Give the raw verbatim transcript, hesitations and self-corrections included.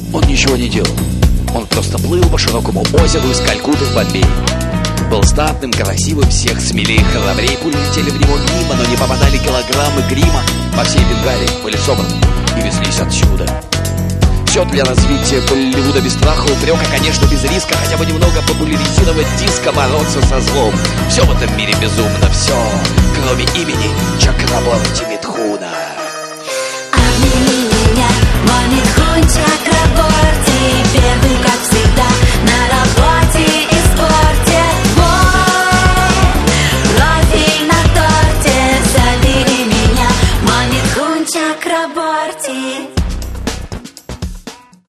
Он ничего не делал. Он просто плыл по широкому озеру из Калькутты в Бомбей. Был статным, красивым, всех смелее храбрей. Пули летели в него мимо, но не попадали килограммы грима. По всей Бенгалии были собраны и везлись отсюда. Все для развития Болливуда без страха, упрека, конечно, без риска. Хотя бы немного популяризировать диско, бороться со злом. Все в этом мире безумно, все, кроме имени Чакраборти Митхуна. Обними меня, мой Митхун Чакраборти, первый